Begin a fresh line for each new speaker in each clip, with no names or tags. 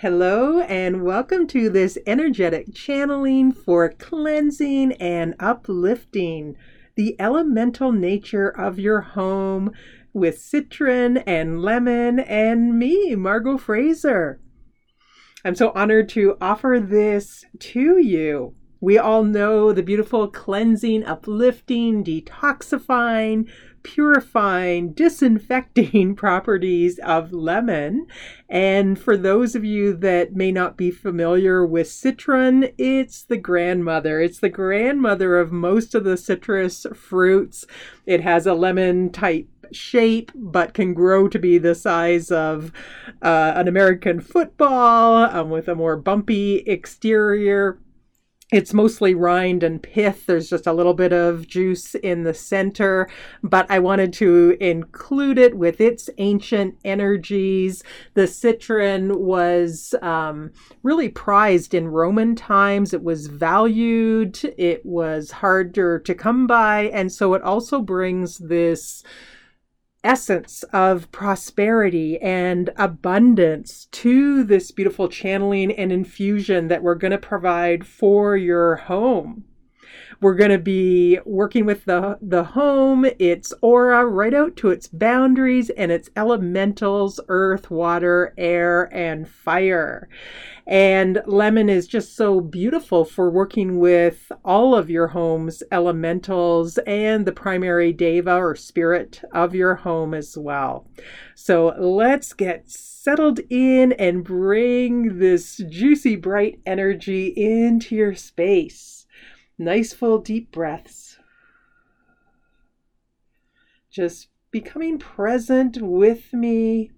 Hello, and welcome to this energetic channeling for cleansing and uplifting the elemental nature of your home with citron and lemon and me, Margot Fraser. I'm so honored to offer this to you. We all know the beautiful cleansing, uplifting, detoxifying, purifying, disinfecting properties of lemon. And for those of you that may not be familiar with citron, it's the grandmother. It's the grandmother of most of the citrus fruits. It has a lemon type shape, but can grow to be the size of an American football with a more bumpy exterior. It's mostly rind and pith. There's just a little bit of juice in the center, but I wanted to include it with its ancient energies. The citron was really prized in Roman times. It was valued. It was harder to come by. And so it also brings this essence of prosperity and abundance to this beautiful channeling and infusion that we're going to provide for your home. We're going to be working with the home, its aura, right out to its boundaries and its elementals, earth, water, air, and fire. And lemon is just so beautiful for working with all of your home's elementals and the primary deva or spirit of your home as well. So let's get settled in and bring this juicy, bright energy into your space. Nice full deep breaths. Just becoming present with me.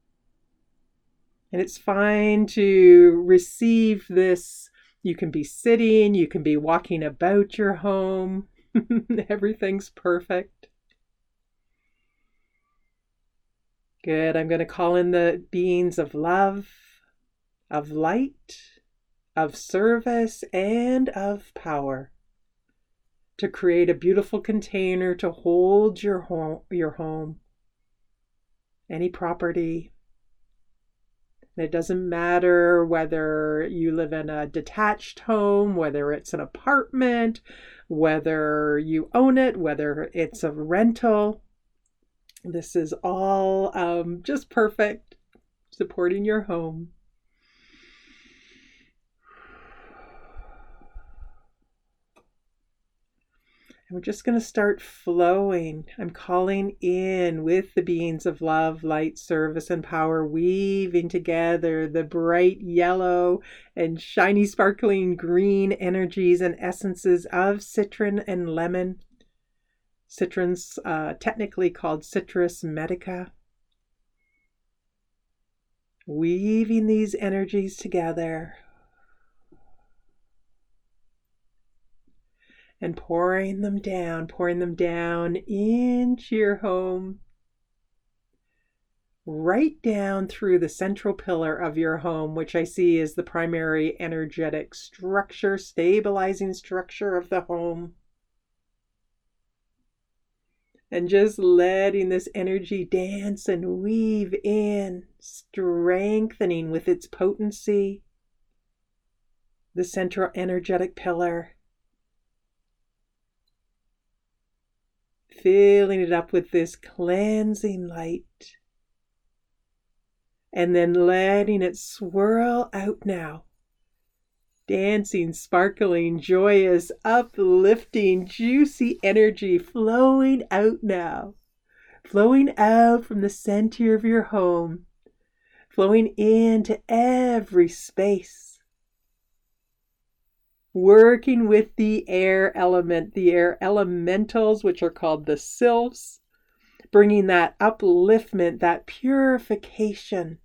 And it's fine to receive this. You can be sitting, you can be walking about your home. Everything's perfect. Good. I'm going to call in the beings of love, of light, of service, and of power to create a beautiful container to hold your home, any property. It doesn't matter whether you live in a detached home, whether it's an apartment, whether you own it, whether it's a rental. This is all just perfect, supporting your home. And we're just going to start flowing. I'm calling in with the beings of love, light, service, and power, weaving together the bright yellow and shiny, sparkling green energies and essences of citron and lemon. Citron's technically called Citrus medica. Weaving these energies together. And pouring them down into your home, right down through the central pillar of your home, which I see is the primary energetic structure, stabilizing structure of the home. And just letting this energy dance and weave in, strengthening with its potency the central energetic pillar. Filling it up with this cleansing light. And then letting it swirl out now. Dancing, sparkling, joyous, uplifting, juicy energy flowing out now. Flowing out from the center of your home. Flowing into every space. Working with the air element, the air elementals, which are called the sylphs, bringing that upliftment, that purification.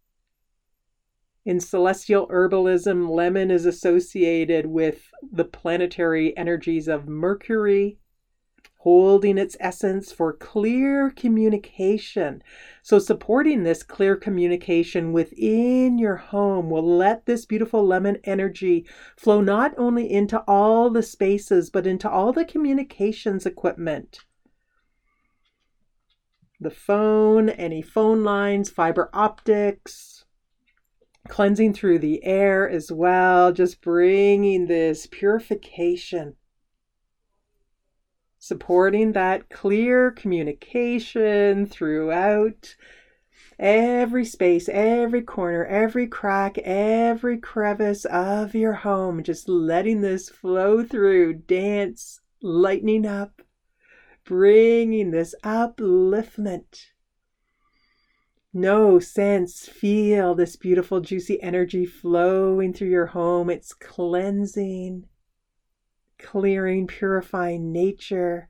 In celestial herbalism, lemon is associated with the planetary energies of Mercury, holding its essence for clear communication. So supporting this clear communication within your home will let this beautiful lemon energy flow not only into all the spaces, but into all the communications equipment. The phone, any phone lines, fiber optics, cleansing through the air as well, just bringing this purification, supporting that clear communication throughout every space, every corner, every crack, every crevice of your home, just letting this flow through, dance, lightening up, bringing this upliftment. Know, sense, feel this beautiful, juicy energy flowing through your home. It's cleansing, clearing, purifying nature.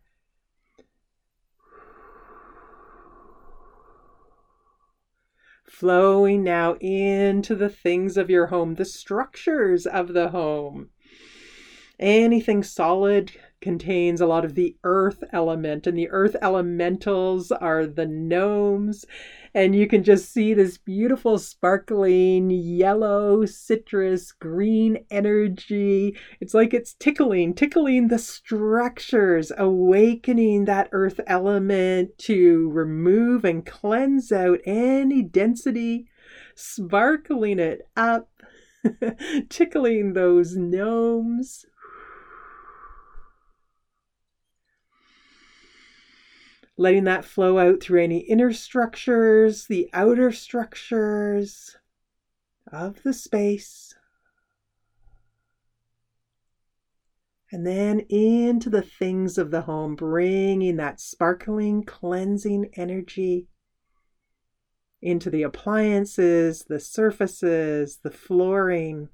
Flowing now into the things of your home, the structures of the home. Anything solid contains a lot of the earth element, and the earth elementals are the gnomes. And you can just see this beautiful sparkling yellow, citrus, green energy. It's like it's tickling the structures, awakening that earth element to remove and cleanse out any density, sparkling it up, tickling those gnomes. Letting that flow out through any inner structures, the outer structures of the space. And then into the things of the home, bringing that sparkling, cleansing energy into the appliances, the surfaces, the flooring,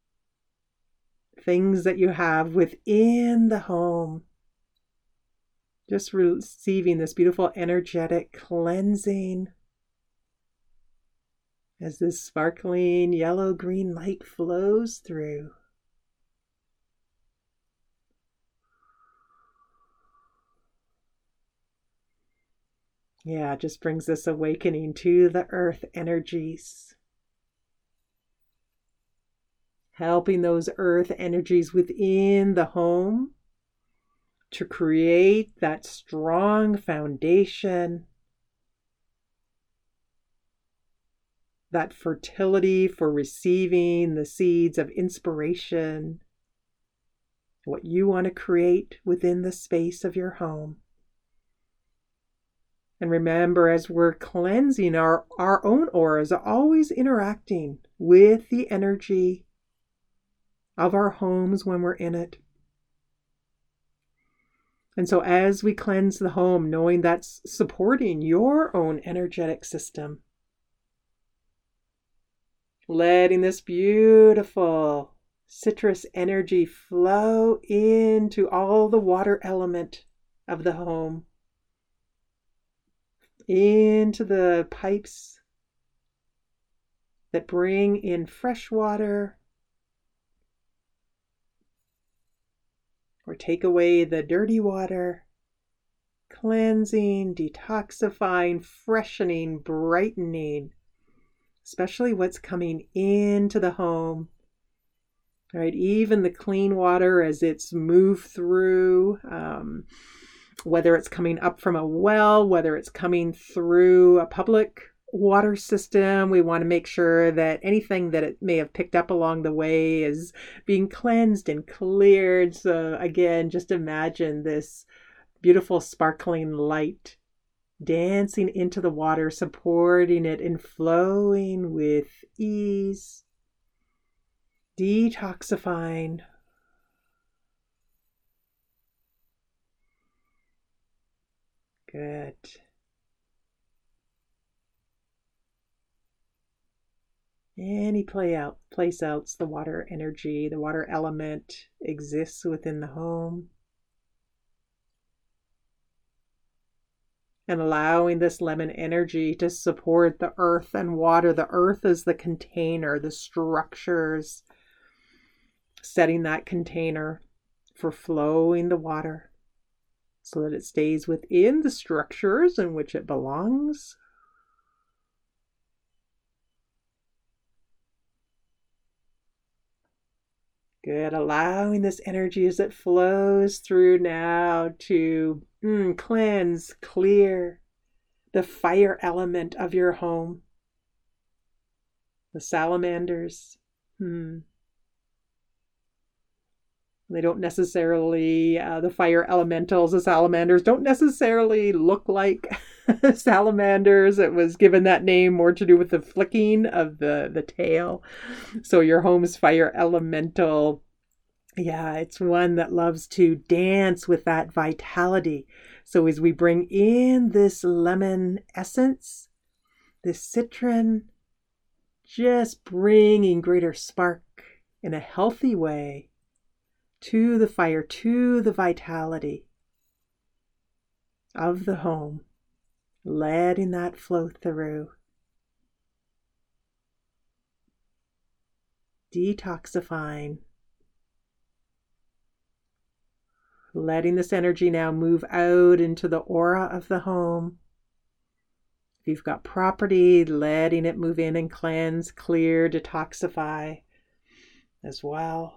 things that you have within the home. Just receiving this beautiful energetic cleansing as this sparkling yellow-green light flows through. Yeah, it just brings this awakening to the earth energies. Helping those earth energies within the home to create that strong foundation, that fertility for receiving the seeds of inspiration, what you want to create within the space of your home. And remember, as we're cleansing, our own auras are always interacting with the energy of our homes when we're in it. And so as we cleanse the home, knowing that's supporting your own energetic system, letting this beautiful citrus energy flow into all the water element of the home, into the pipes that bring in fresh water, or take away the dirty water, cleansing, detoxifying, freshening, brightening, especially what's coming into the home. All right, even the clean water as it's moved through, whether it's coming up from a well, whether it's coming through a public water system, we want to make sure that anything that it may have picked up along the way is being cleansed and cleared. So again, just imagine this beautiful sparkling light dancing into the water, supporting it and flowing with ease, detoxifying. Good. Any place else the water energy, the water element exists within the home. And allowing this lemon energy to support the earth and water. The earth is the container, the structures, setting that container for flowing the water so that it stays within the structures in which it belongs. Good. Allowing this energy as it flows through now to cleanse, clear the fire element of your home. The salamanders. They don't necessarily, the fire elementals, the salamanders, don't necessarily look like salamanders. It was given that name more to do with the flicking of the tail. So your home's fire elemental, yeah, it's one that loves to dance with that vitality. So as we bring in this lemon essence, this citron, just bringing greater spark in a healthy way to the fire, to the vitality of the home, letting that flow through, detoxifying, letting this energy now move out into the aura of the home. If you've got property, letting it move in and cleanse, clear, detoxify as well.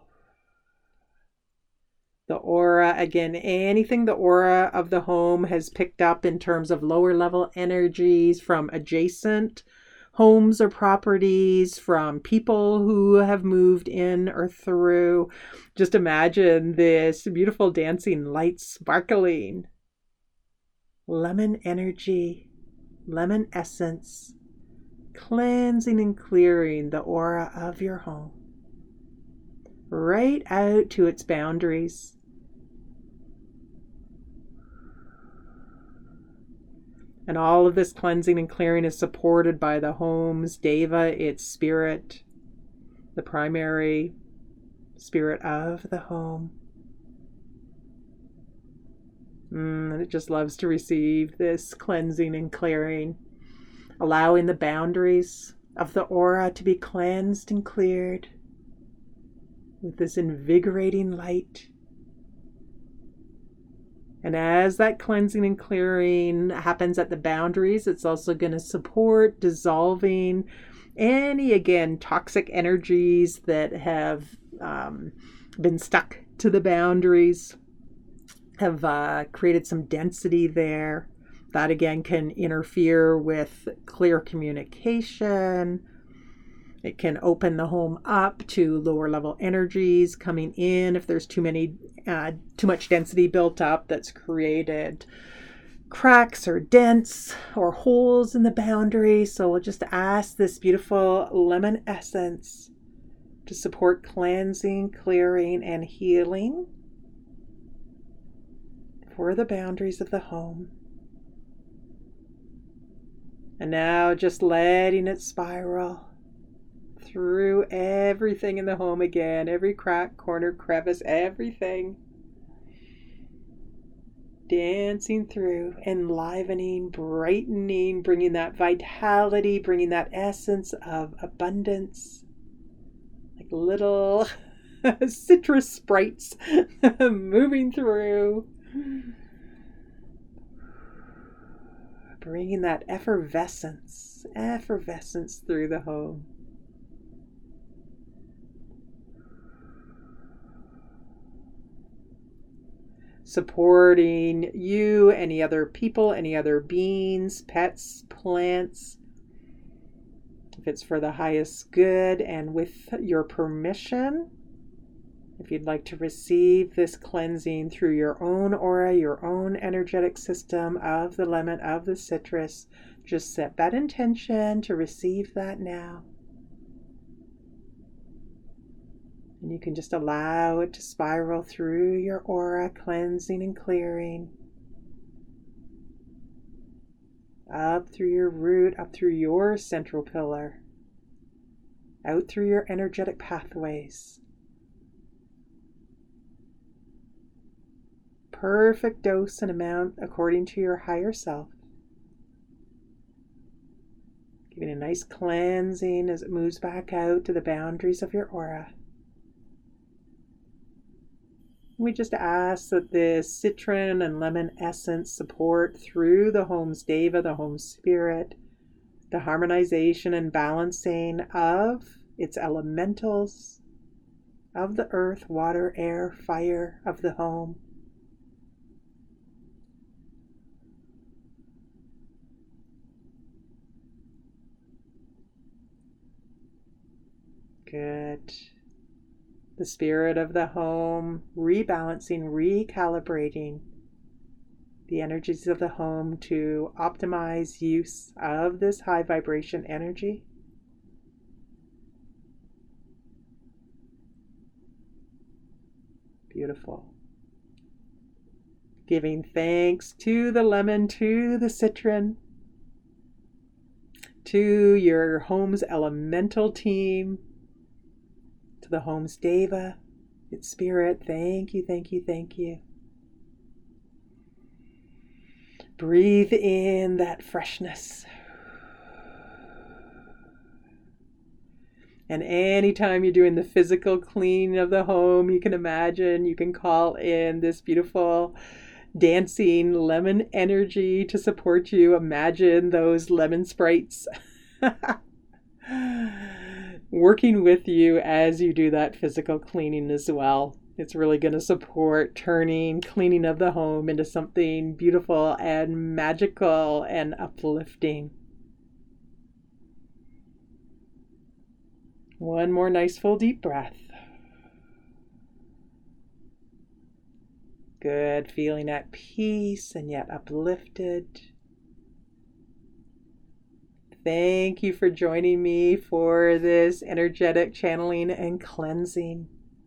The aura, again, anything the aura of the home has picked up in terms of lower level energies from adjacent homes or properties, from people who have moved in or through. Just imagine this beautiful dancing light sparkling. Lemon energy, lemon essence, cleansing and clearing the aura of your home right out to its boundaries. And all of this cleansing and clearing is supported by the home's deva, its spirit, the primary spirit of the home. And it just loves to receive this cleansing and clearing, allowing the boundaries of the aura to be cleansed and cleared with this invigorating light. And as that cleansing and clearing happens at the boundaries, it's also going to support dissolving any, again, toxic energies that have been stuck to the boundaries, have created some density there. That, again, can interfere with clear communication. It can open the home up to lower level energies coming in if there's too much density built up that's created cracks or dents or holes in the boundary. So we'll just ask this beautiful lemon essence to support cleansing, clearing, and healing for the boundaries of the home. And now just letting it spiral through everything in the home again, every crack, corner, crevice, everything. Dancing through, enlivening, brightening, bringing that vitality, bringing that essence of abundance, like little citrus sprites moving through, bringing that effervescence through the home. Supporting you, any other people, any other beings, pets, plants, if it's for the highest good and with your permission. If you'd like to receive this cleansing through your own aura, your own energetic system of the lemon, of the citrus, just set that intention to receive that now. And you can just allow it to spiral through your aura, cleansing and clearing. Up through your root, up through your central pillar. Out through your energetic pathways. Perfect dose and amount according to your higher self. Giving a nice cleansing as it moves back out to the boundaries of your aura. We just ask that this citron and lemon essence support through the home's deva, the home's spirit, the harmonization and balancing of its elementals, of the earth, water, air, fire of the home. Good. The spirit of the home, rebalancing, recalibrating the energies of the home to optimize use of this high vibration energy. Beautiful. Giving thanks to the lemon, to the citron, to your home's elemental team, to the home's deva, its spirit. Thank you, thank you, thank you. Breathe in that freshness. And anytime you're doing the physical cleaning of the home, you can imagine, you can call in this beautiful dancing lemon energy to support you. Imagine those lemon sprites working with you as you do that physical cleaning as well. It's really going to support cleaning of the home into something beautiful and magical and uplifting. One more nice full deep breath. Good, feeling at peace and yet uplifted. Thank you for joining me for this energetic channeling and cleansing.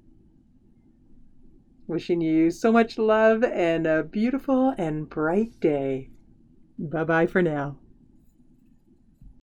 Wishing you so much love and a beautiful and bright day. Bye-bye for now.